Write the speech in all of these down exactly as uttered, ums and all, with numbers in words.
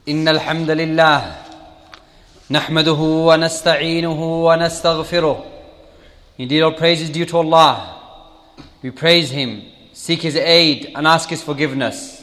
إن الحمد لله نحمده ونستعينه ونستغفره. Indeed, all praise is due to Allah. We praise Him, seek His aid and ask His forgiveness.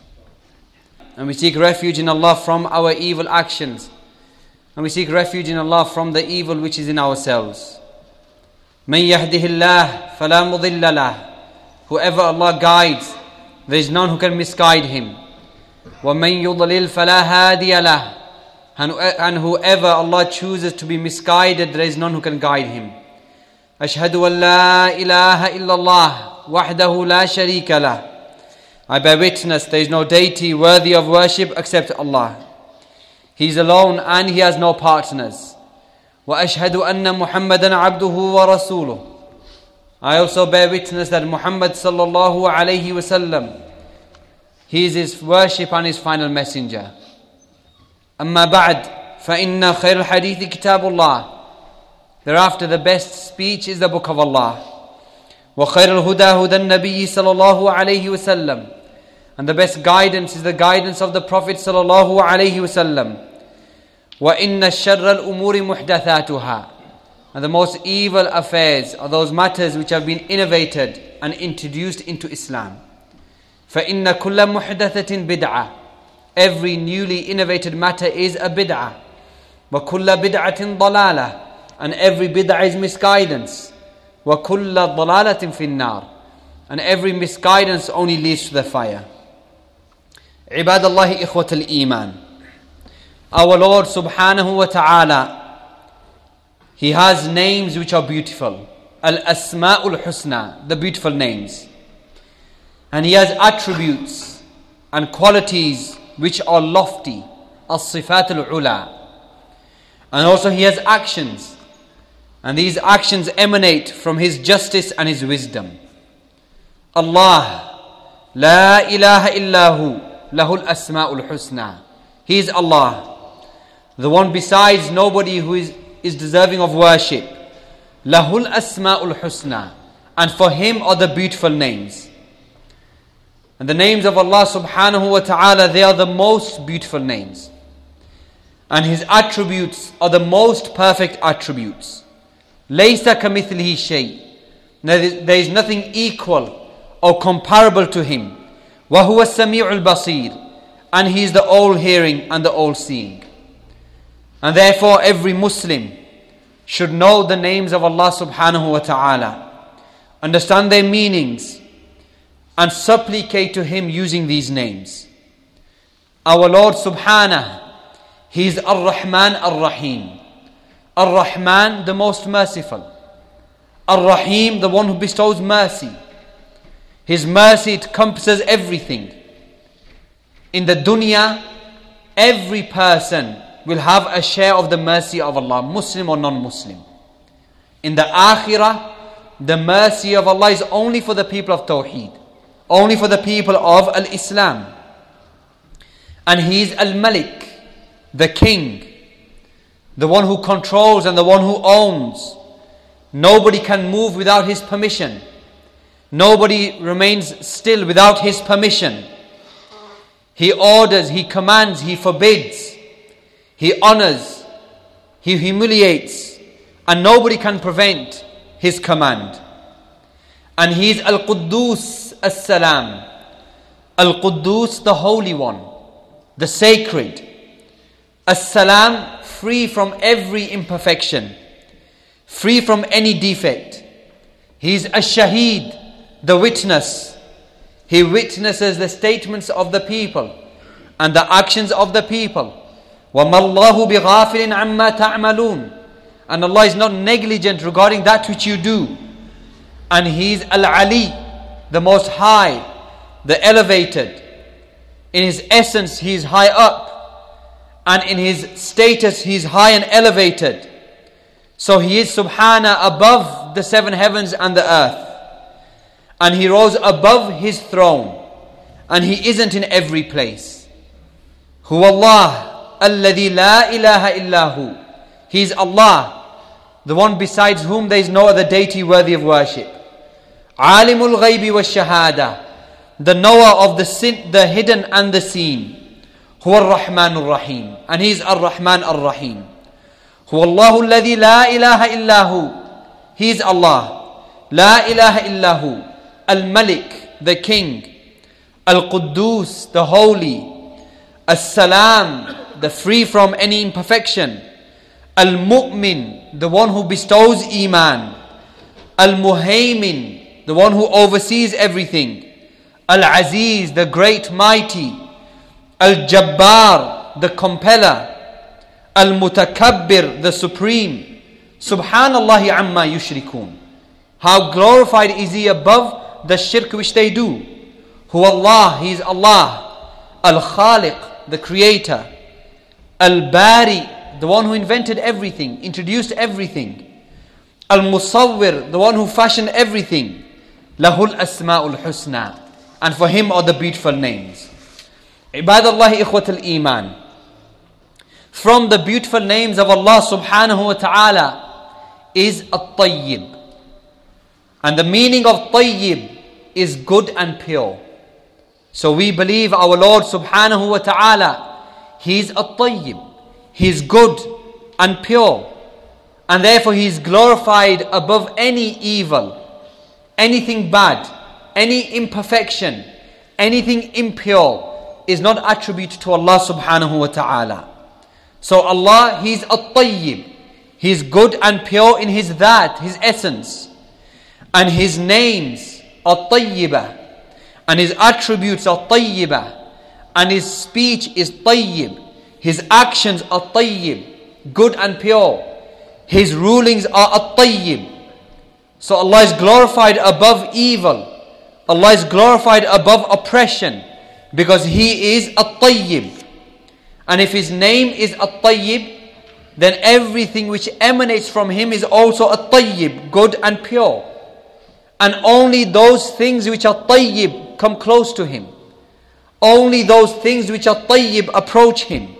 And we seek refuge in Allah from our evil actions. And we seek refuge in Allah from the evil which is in ourselves. مَن يَهْدِهِ اللَّهِ فَلَا مُضِلَّ لَهُ. Whoever Allah guides, there is none who can misguide him. وَمَن يُضْلِلْ فَلَا هَادِيَ لَهُ. And, and whoever Allah chooses to be misguided, there is none who can guide him. أشهد أن لا إله إلا الله وحده لا شريك له. I bear witness there is no deity worthy of worship except Allah. He is alone and He has no partners. وأشهد أن محمدا عبده ورسوله. I also bear witness that Muhammad sallallahu alayhi wasallam, he is His worship and His final messenger. أما بعد فإن خير الحديث كتاب الله. Thereafter, the best speech is the book of Allah. وخير الهدى هدى النبي صلى الله عليه وسلم. And the best guidance is the guidance of the Prophet صلى الله عليه وسلم. وإن الشر الأمور محدثاتها. And the most evil affairs are those matters which have been innovated and introduced into Islam. فإن كل محدثة بدعة. Every newly innovated matter is a bid'ah. وكل بدعة ضلالة. And every bid'ah is misguidance. وَكُلَّ ضَلَالَةٍ فِي النَّارِ. And every misguidance only leads to the fire. عباد الله إخوة الإيمان. Our Lord subhanahu wa ta'ala, He has names which are beautiful. Al-Asma'ul Husna, the beautiful names. And He has attributes and qualities which are lofty. As-Sifatul Ula. And also He has actions. And these actions emanate from His justice and His wisdom. Allah, La ilaha illahu, lahul asma'ul husna. He is Allah, the one besides nobody who is, is deserving of worship. Lahul asma'ul husna. And for Him are the beautiful names. And the names of Allah subhanahu wa ta'ala, they are the most beautiful names. And His attributes are the most perfect attributes. لَيْسَ كَمِثْلِهِ شَيْءٍ. There is nothing equal or comparable to Him. وَهُوَ السَّمِيعُ الْبَصِيرُ. And He is the all-hearing and the all-seeing. And therefore every Muslim should know the names of Allah subhanahu wa ta'ala, understand their meanings, and supplicate to Him using these names. Our Lord subhanahu, He is Ar-Rahman Ar-Rahim. Ar-Rahman, the most merciful. Ar-Rahim, the one who bestows mercy. His mercy encompasses everything. In the dunya, every person will have a share of the mercy of Allah, Muslim or non-Muslim. In the akhirah, the mercy of Allah is only for the people of Tawheed, only for the people of Al-Islam. And He is Al-Malik, the king, the one who controls and the one who owns. Nobody can move without His permission. Nobody remains still without His permission. He orders, He commands, He forbids, He honors, He humiliates, and nobody can prevent His command. And He is Al-Quddus As-Salam. Al-Quddus, the Holy One, the Sacred. As-Salam, free from every imperfection, free from any defect. He is Ash-Shaheed, the witness. He witnesses the statements of the people and the actions of the people. وَمَا اللَّهُ بِغَافِلٍ عَمَّا تَعْمَلُونَ. And Allah is not negligent regarding that which you do. And He is Al-Ali, the most high, the elevated. In His essence, He is high up. And in His status, He is high and elevated. So He is subhana above the seven heavens and the earth. And He rose above His throne. And He isn't in every place. Huwa Allah, alladhi la ilaha illahu. He is Allah, the one besides whom there is no other deity worthy of worship. Alimul ghaybi wa shahada, the knower of the sin, the hidden and the seen. هو الرحمن الرحيم. And He is Ar-Rahman Ar-Rahim. هو الله الذي لا إله إلا هو. He is Allah. لا إله إلا هو. Al-Malik, the King. Al-Quddus, the Holy. As-Salam, the free from any imperfection. Al-Mu'min, the one who bestows Iman. Al-Muhaymin, the one who oversees everything. Al-Aziz, the great mighty. Al-Jabbar, the compeller. Al-Mutakabbir, the supreme. Subhanallahi amma yushrikun. How glorified is He above the shirk which they do. Huwa Allah, He is Allah. Al-Khaliq, the creator. Al-Bari, the one who invented everything, introduced everything. Al-Musawwir, the one who fashioned everything. Lahul Asma'ul Husna. And for Him are the beautiful names. Ibadallahi ikhwatul iman. From the beautiful names of Allah subhanahu wa ta'ala is At-Tayyib. And the meaning of Tayyib is good and pure. So we believe our Lord subhanahu wa ta'ala, He is At-Tayyib. He is good and pure. And therefore He is glorified above any evil, anything bad, any imperfection, anything impure is not attributed to Allah subhanahu wa ta'ala. So Allah, He is At-Tayyib. He is good and pure in His that, His essence. And His names are Tayyibah. And His attributes are Tayyibah. And His speech is Tayyib. His actions are Tayyib, good and pure. His rulings are At-Tayyib. So Allah is glorified above evil. Allah is glorified above oppression because He is At-Tayyib. And if His name is At-Tayyib, then everything which emanates from Him is also At-Tayyib, good and pure. And only those things which are Tayyib come close to Him. Only those things which are Tayyib approach Him.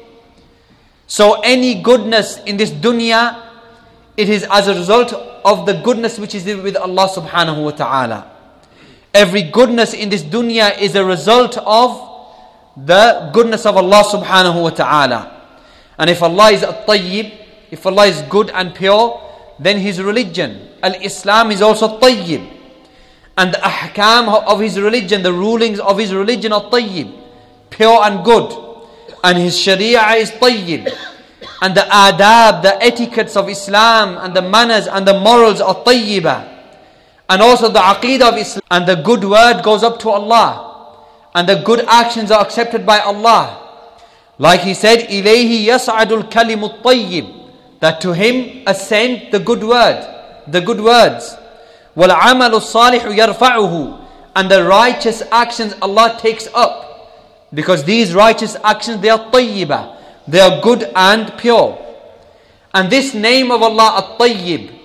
So any goodness in this dunya, it is as a result of the goodness which is with Allah subhanahu wa ta'ala. Every goodness in this dunya is a result of the goodness of Allah subhanahu wa ta'ala. And if Allah is At-Tayyib, if Allah is good and pure, then His religion, Al-Islam, is also Tayyib. And the ahkam of His religion, the rulings of His religion are Tayyib, pure and good. And His Sharia is Tayyib. And the adab, the etiquettes of Islam and the manners and the morals are Tayyibah. And also the aqeedah of Islam. And the good word goes up to Allah. And the good actions are accepted by Allah. Like He said, إِلَيْهِ يَسْعَدُ الْكَلِمُ الطَّيِّبُ, that to Him ascend the good word, the good words. وَالْعَمَلُ الصَّالِحُ يَرْفَعُهُ, and the righteous actions Allah takes up. Because these righteous actions, they are tayyibah, they are good and pure. And this name of Allah, At-Tayyib,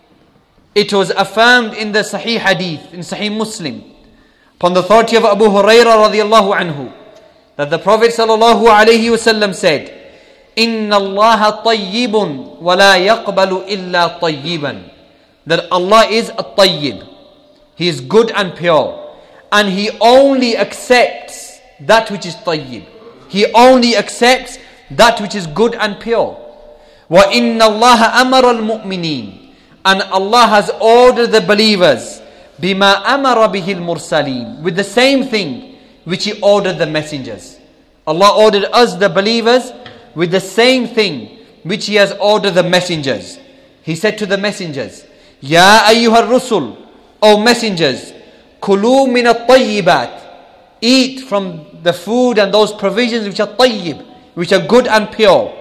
it was affirmed in the Sahih Hadith, in Sahih Muslim, upon the authority of Abu Hurairah radiallahu anhu, that the Prophet sallallahu alayhi wasallam said, إِنَّ اللَّهَ طَيِّبٌ وَلَا يَقْبَلُ إِلَّا طَيِّبًا, that Allah is At-Tayyib. He is good and pure. And He only accepts that which is tayyib. He only accepts that which is good and pure. وَإِنَّ اللَّهَ أَمَرَ الْمُؤْمِنِينَ, and Allah has ordered the believers بِمَا أَمَرَ بِهِ الْمُرْسَلِينَ, with the same thing which He ordered the messengers. Allah ordered us, the believers, with the same thing which He has ordered the messengers. He said to the messengers, يَا أَيُّهَا الرُّسُلُ, O messengers, كُلُوا مِنَ الطَّيِّبَاتِ, eat from the food and those provisions which are tayyib, which are good and pure.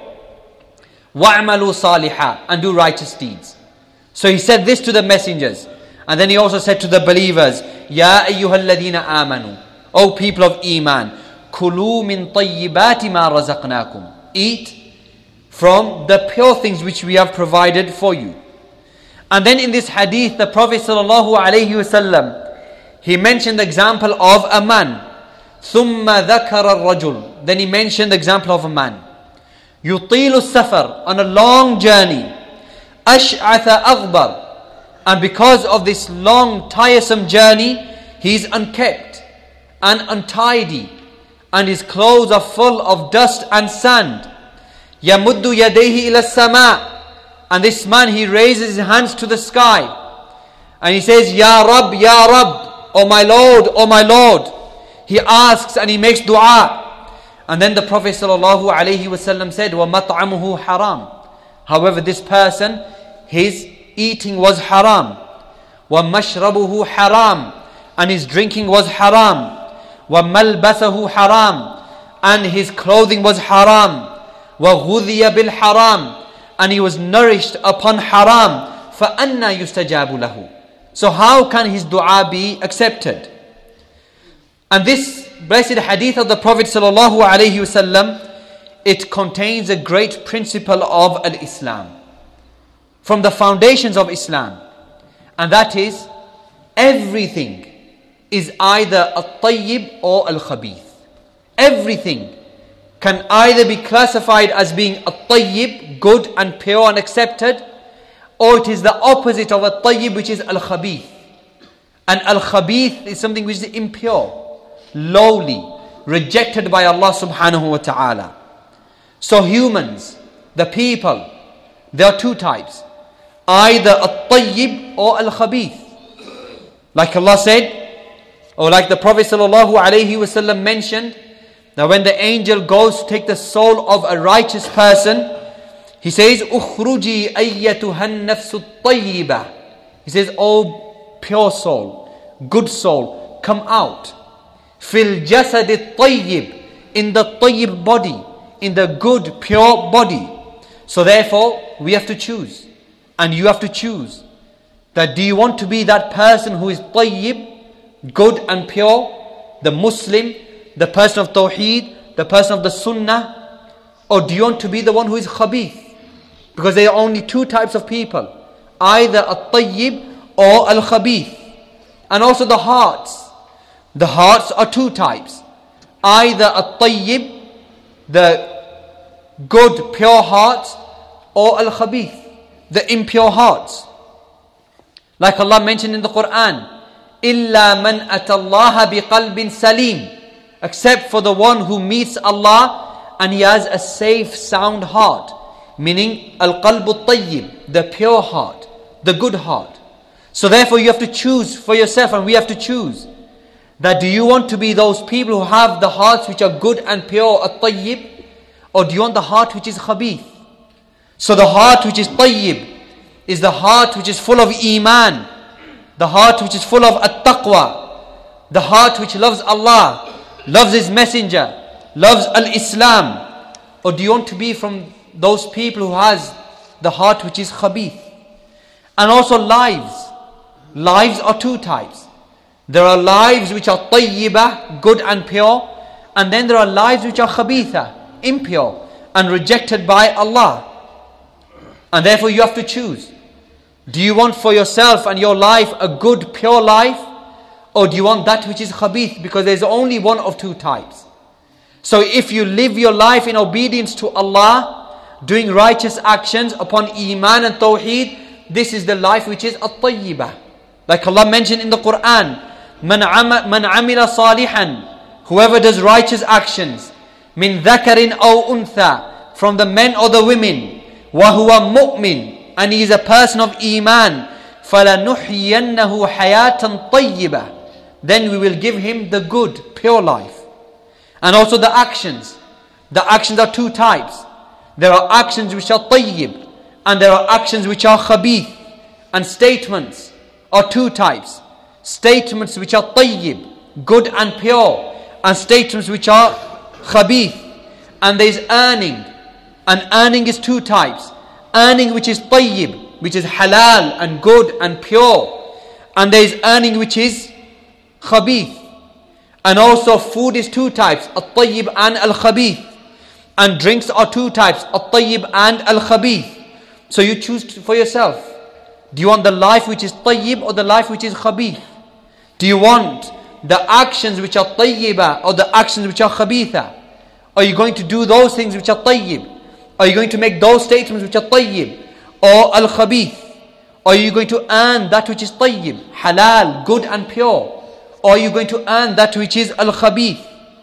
وَعْمَلُوا صَالِحًا, and do righteous deeds. So He said this to the messengers. And then He also said to the believers, يَا أَيُّهَا الَّذِينَ آمَنُوا, O people of Iman, كُلُوا مِن طَيِّبَاتِ مَا رَزَقْنَاكُمْ, eat from the pure things which we have provided for you. And then in this hadith, the Prophet sallallahu alaihi wasallam, he mentioned the example of a man. ثُمَّ ذَكَرَ الرَّجُلُ, then He mentioned the example of a man. يُطِيلُ السَّفَرِ, on a long journey. أَشْعَثَ أَغْبَرَ, and because of this long tiresome journey, he is unkept and untidy and his clothes are full of dust and sand. يَمُدُّ يَدَيْهِ إِلَى السَّمَاءِ, and this man, he raises his hands to the sky and he says, Ya Rab, Ya Rab, O my Lord, O my Lord. He asks and he makes dua. And then the Prophet ﷺ said, وَمَطْعَمُهُ haram. However, this person, his eating was haram. وَمَشْرَبُهُ haram, and his drinking was haram. وَمَلْبَسَهُ haram, and his clothing was haram. وَغُذِيَ بِالْحَرَامِ, and he was nourished upon haram. فَأَنَّا يُسْتَجَابُ لَهُ. So how can his dua be accepted? And this blessed hadith of the Prophet sallallahu alaihi wasallam, it contains a great principle of al-Islam, from the foundations of Islam, and that is, everything is either al-tayyib or al-khabith. Everything can either be classified as being al-tayyib, good and pure and accepted, or it is the opposite of al-tayyib, which is al-khabith. And al-khabith is something which is impure, lowly, rejected by Allah subhanahu wa ta'ala. So humans, the people, there are two types, either al-tayyib or al-khabith. Like Allah said, or like the Prophet sallallahu alaihi wasallam mentioned, that when the angel goes to take the soul of a righteous person, he says, "Ukhruji ayyatuhan nafsu tayyiba." He says, "O pure soul, good soul, come out. Fil jasad tayyib, in the tayyib body, in the good, pure body." So therefore, we have to choose, and you have to choose. That do you want to be that person who is tayyib, good and pure, the Muslim, the person of Tawheed, the person of the Sunnah, or do you want to be the one who is khabith? Because there are only two types of people, either al-tayyib or al-khabith. And also the hearts. The hearts are two types, either al-tayyib, the good pure hearts, or al-khabith, the impure hearts. Like Allah mentioned in the Quran, إِلَّا مَنْ أَتَى اللَّهَ بِقَلْبٍ سَلِيمٍ, except for the one who meets Allah and he has a safe, sound heart. Meaning, al-qalbu tayyib, the pure heart, the good heart. So therefore you have to choose for yourself, and we have to choose. That do you want to be those people who have the hearts which are good and pure, at-tayyib, or do you want the heart which is khabith? So the heart which is tayyib is the heart which is full of iman, the heart which is full of at-taqwa, the heart which loves Allah, loves His Messenger, loves al-Islam. Or do you want to be from those people who has the heart which is khabith? And also lives. Lives are two types. There are lives which are tayyibah, good and pure, and then there are lives which are khabitha, impure and rejected by Allah. And therefore you have to choose. Do you want for yourself and your life a good pure life, or do you want that which is khabith? Because there's only one of two types. So if you live your life in obedience to Allah, doing righteous actions upon iman and tawheed, this is the life which is at-tayyibah. Like Allah mentioned in the Quran, Man amila salihan, whoever does righteous actions, min dhakarin aw untha, from the men or the women, wa huwa mu'min, and he is a person of iman, falanuhyiyannahu hayatan tayyibah, then we will give him the good, pure life. And also the actions. The actions are two types. There are actions which are tayyib, and there are actions which are khabith. And statements are two types. Statements which are tayyib, good and pure, and statements which are khabith. And there is earning. And earning is two types. Earning which is tayyib, which is halal and good and pure. And there is earning which is khabith. And also food is two types, al-tayyib and al-khabith. And drinks are two types, al-tayyib and al-khabith. So you choose for yourself. Do you want the life which is tayyib or the life which is khabith? Do you want the actions which are tayyibah or the actions which are khabitha? Are you going to do those things which are tayyib? Are you going to make those statements which are tayyib or al-khabith? Are you going to earn that which is tayyib, halal, good and pure? Or are you going to earn that which is al-khabith?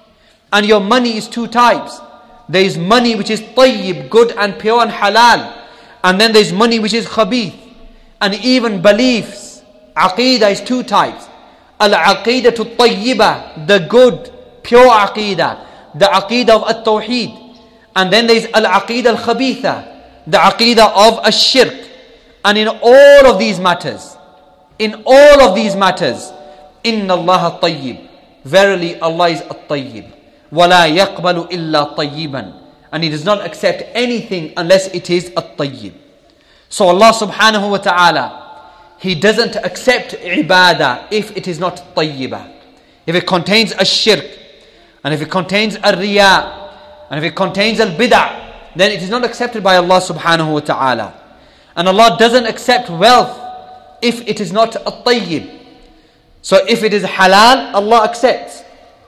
And your money is two types. There is money which is tayyib, good and pure and halal. And then there is money which is khabith. And even beliefs, aqeedah is two types. Al-aqeedah to tayyibah, the good, pure aqeedah. The aqeedah of at-tawheed. And then there is al-aqeedah al-khabitha, the aqeedah of ash-shirk. And in all of these matters, in all of these matters, inna Allah tayyib. Verily Allah is at-tayyib. وَلَا يَقْبَلُ إِلَّا طَيِّبًا. And He does not accept anything unless it is at-tayyib. So Allah subhanahu wa ta'ala, He doesn't accept ibadah if it is not tayyibah. If it contains a shirk, and if it contains a riya, and if it contains al bid'ah, then it is not accepted by Allah subhanahu wa ta'ala. And Allah doesn't accept wealth if it is not at-tayyib. So if it is halal, Allah accepts.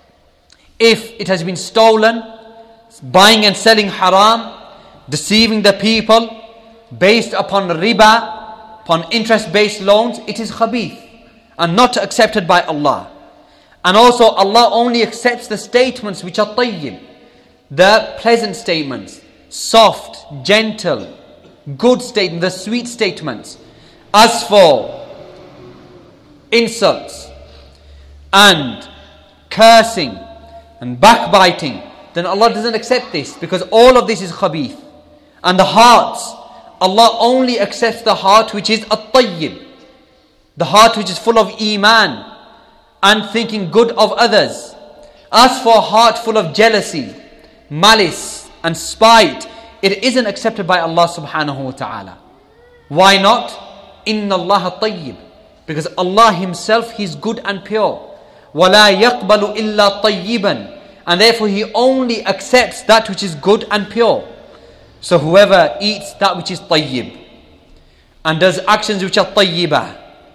If it has been stolen, buying and selling haram, deceiving the people, based upon riba, upon interest-based loans, it is khabith and not accepted by Allah. And also Allah only accepts the statements which are tayyib, the pleasant statements, soft, gentle, good statements, the sweet statements. As for insults and cursing and backbiting, then Allah doesn't accept this, because all of this is khabith. And the hearts, Allah only accepts the heart which is at-tayyib, the heart which is full of iman and thinking good of others. As for a heart full of jealousy, malice and spite, it isn't accepted by Allah subhanahu wa ta'ala. Why not? Inna Allah tayyib. Because Allah Himself, He is good and pure. وَلَا يَقْبَلُ إِلَّا طَيِّبًا. And therefore He only accepts that which is good and pure. So whoever eats that which is tayyib, and does actions which are tayyibah,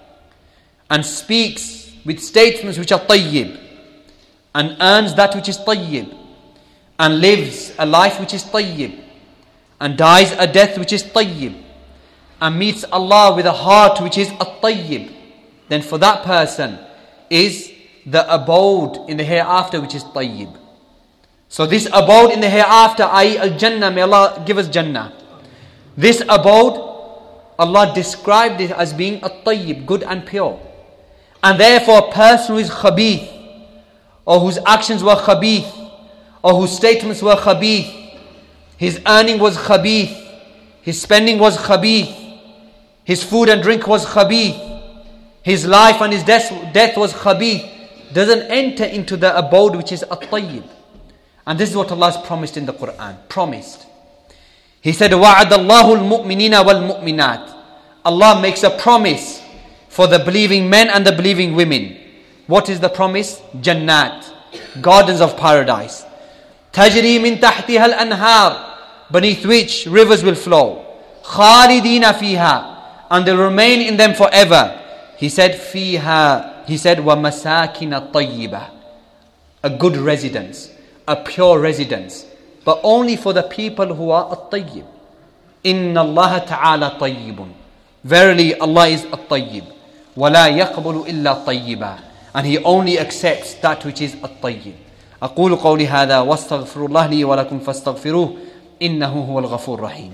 and speaks with statements which are tayyib, and earns that which is tayyib, and lives a life which is tayyib, and dies a death which is tayyib, and meets Allah with a heart which is at-tayyib, then for that person is the abode in the hereafter which is tayyib. So this abode in the hereafter, that is al-Jannah, may Allah give us Jannah. This abode, Allah described it as being at-tayyib, good and pure. And therefore a person who is khabith, or whose actions were khabith, or whose statements were khabith, his earning was khabith, his spending was khabith, his food and drink was khabith, his life and his death, death was khabith, doesn't enter into the abode which is at-tayyib. And this is what Allah has promised in the Quran. Promised. He said, وَعَدَ اللَّهُ الْمُؤْمِنِينَ وَالْمُؤْمِنَاتِ. Allah makes a promise for the believing men and the believing women. What is the promise? Jannat, gardens of paradise. تَجْرِي مِن تَحْتِهَا الْأَنْهَارِ, beneath which rivers will flow. خَالِدِينَ فِيهَا, and they'll remain in them forever. He said, فِيهَا, He said, وَمَسَاكِنَ طَيِّبَةً, a good residence, a pure residence, but only for the people who are at-tayyib. Inna Allah ta'ala tayyibun. Verily Allah is at-tayyib. وَلَا يَقْبَلُ إِلَّا طَيِّبًا. And He only accepts that which is at-tayyib. أقول قولي هذا واستغفر الله لي ولكم فاستغفروه إنه هو الغفور الرحيم.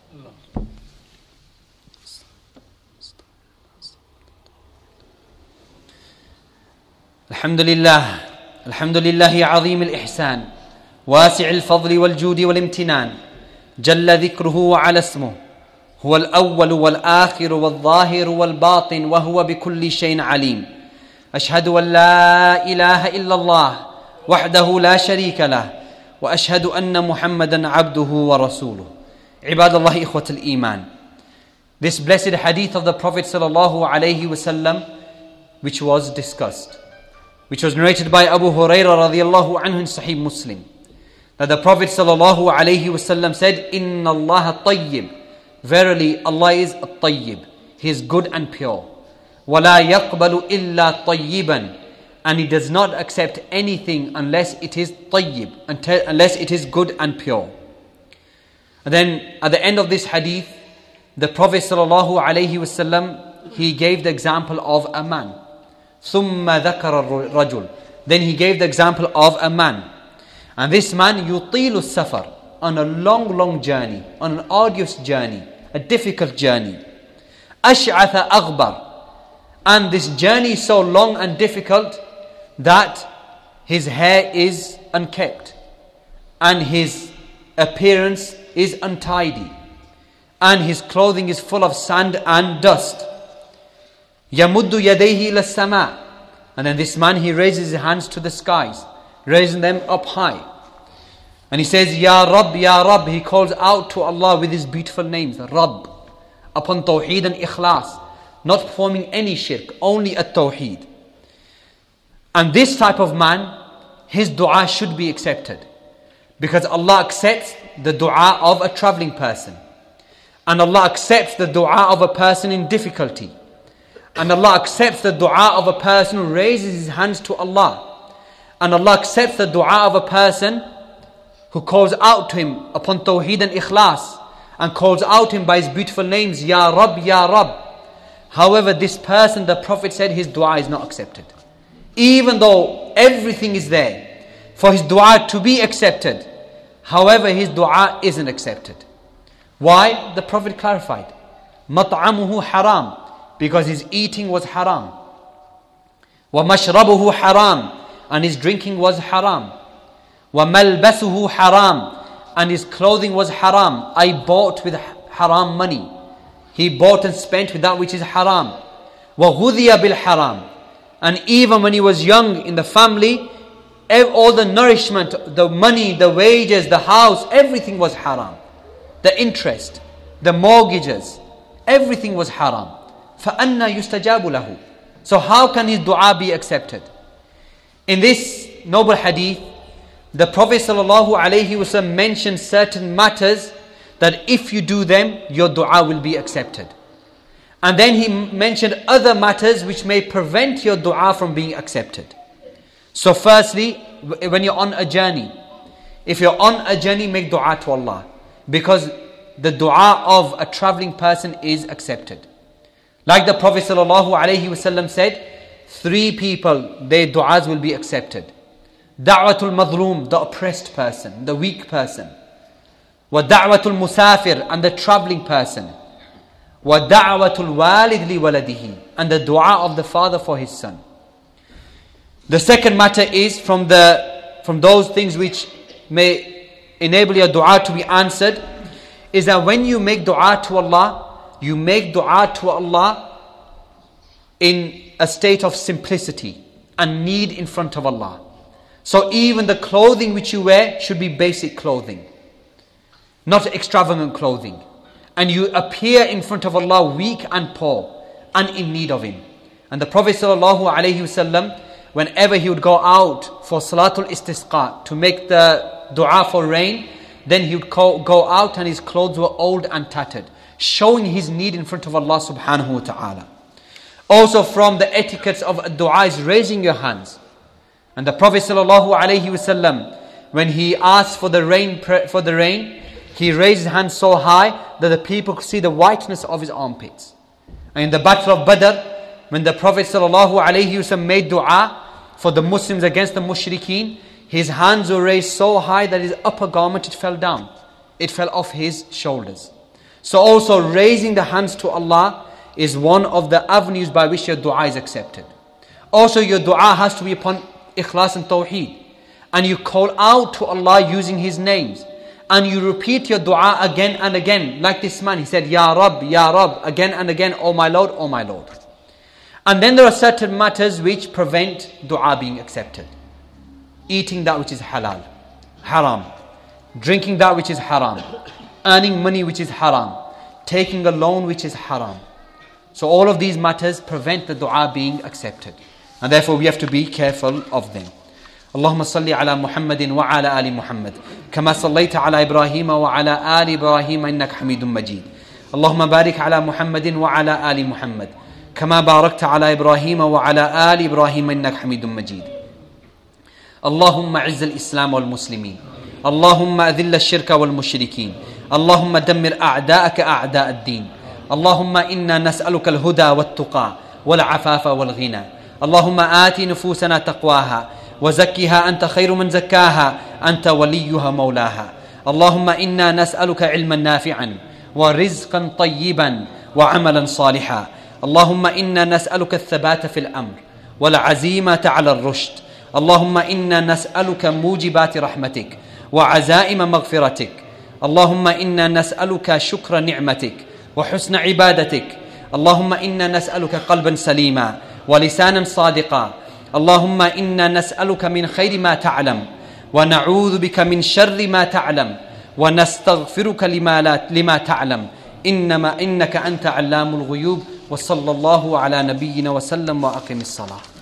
الحمد لله الحمد لله عظيم الإحسان واسع الفضل والجود والامتنان جل ذكره وعلى اسمه هو الأول والآخر والظاهر والباطن وهو بكل شيء عليم. أشهد أن لا إله إلا الله وحده لا شريك له وأشهد أن محمدا عبده ورسوله. عباد الله إخوة الإيمان. This blessed hadith of the Prophet sallallahu alaihi wasallam, which was discussed, which was narrated by Abu Hurairah radiyallahu anhu in Sahih Muslim, that the Prophet sallallahu alaihi wasallam said, Inna Allah tayyib. Verily Allah is at-tayyib. He is good and pure. وَلَا يَقْبَلُ إِلَّا طَيِّبًا. And He does not accept anything unless it is tayyib, unless it is good and pure. And then at the end of this hadith, the Prophet sallallahu alaihi wasallam, he gave the example of a man. ثُمَّ ذَكَرَ الرَّجُلِ. Then He gave the example of a man. And this man, yutilu safar, on a long, long journey, on an arduous journey, a difficult journey. Ash'atha aghbar. And this journey is so long and difficult that his hair is unkept and his appearance is untidy and his clothing is full of sand and dust. Yamuddu yadayhi ila sama. And then this man, he raises his hands to the skies, raising them up high. And he says, Ya Rabb, Ya Rabb. He calls out to Allah with his beautiful names, Rabb, upon Tawheed and Ikhlas, not performing any shirk, only at Tawheed. And this type of man, his dua should be accepted, because Allah accepts the dua of a traveling person, and Allah accepts the dua of a person in difficulty, and Allah accepts the dua of a person who raises his hands to Allah, and Allah accepts the dua of a person who calls out to Him upon Tawheed and Ikhlas, and calls out to Him by His beautiful names, Ya Rabb, Ya Rabb. However, this person, the Prophet said, his dua is not accepted. Even though everything is there for his dua to be accepted, however, his dua isn't accepted. Why? The Prophet clarified, Mat'amuhu haram, because his eating was haram. Wa mashrabuhu haram, and his drinking was haram. Wa malbasuhu haram, and his clothing was haram. I bought with haram money. He bought and spent with that which is haram. Wa ghudhiya bil haram, and even when he was young in the family, all the nourishment, the money, the wages, the house, everything was haram. The interest, the mortgages, everything was haram. فَأَنَّا يُسْتَجَابُ لَهُ. So how can his dua be accepted? In this noble hadith, the Prophet ﷺ mentioned certain matters that if you do them, your dua will be accepted. And then he mentioned other matters which may prevent your dua from being accepted. So firstly, when you're on a journey, if you're on a journey, make dua to Allah, because the dua of a traveling person is accepted. Like the Prophet ﷺ said, three people, their du'as will be accepted. Da'watul madhloom, the oppressed person, the weak person. Wa da'watul musafir, and the traveling person. Wa da'watul walid li waladihi, and the dua of the father for his son. The second matter is from the from those things which may enable your dua to be answered, is that when you make dua to Allah, you make dua to Allah in a state of simplicity and need in front of Allah. So even the clothing which you wear should be basic clothing, not extravagant clothing. And you appear in front of Allah weak and poor and in need of Him. And the Prophet ﷺ, whenever he would go out for Salatul Istisqa, to make the dua for rain, then he would go out and his clothes were old and tattered, showing his need in front of Allah subhanahu wa ta'ala. Also from the etiquettes of dua is raising your hands. And the Prophet ﷺ, when he asked for the rain, for the rain, he raised his hands so high that the people could see the whiteness of his armpits. And in the battle of Badr, when the Prophet ﷺ made dua for the Muslims against the mushrikeen, his hands were raised so high that his upper garment, it fell down. It fell off his shoulders. So also raising the hands to Allah is one of the avenues by which your dua is accepted. Also your dua has to be upon ikhlas and tawheed. And you call out to Allah using His names. And you repeat your dua again and again. Like this man, he said, Ya Rabb, Ya Rabb, again and again, Oh my Lord, Oh my Lord. And then there are certain matters which prevent dua being accepted. Eating that which is halal, haram. Drinking that which is haram. Earning money which is haram. Taking a loan which is haram. So all of these matters prevent the dua being accepted. And therefore we have to be careful of them. اللهم صل على محمد وعلى آل محمد كما صليت على إبراهيم وعلى آل إبراهيم إنك حميد مجيد. اللهم بارك على محمد وعلى آل محمد كما باركت على إبراهيم وعلى آل إبراهيم إنك حميد مجيد. اللهم أعز الإسلام والمسلمين. اللهم أذل الشرك والمشركين. اللهم دمر أعداءك أعداء الدين. اللهم إنا نسألك الهدى والتقى والعفاف والغنى. اللهم آت نفوسنا تقواها وزكها أنت خير من زكاها أنت وليها مولاها. اللهم إنا نسألك علما نافعا ورزقا طيبا وعملا صالحا. اللهم إنا نسألك الثبات في الأمر والعزيمة على الرشد. اللهم إنا نسألك موجبات رحمتك وعزائم مغفرتك. اللهم إنا نسألك شكر نعمتك وحسن عبادتك. اللهم إنا نسألك قلبا سليما ولسانا صادقا. اللهم إنا نسألك من خير ما تعلم ونعوذ بك من شر ما تعلم ونستغفرك لما, لا لما تعلم إنما إنك أنت علام الغيوب. وصلى الله على نبينا وسلم وأقم الصلاة.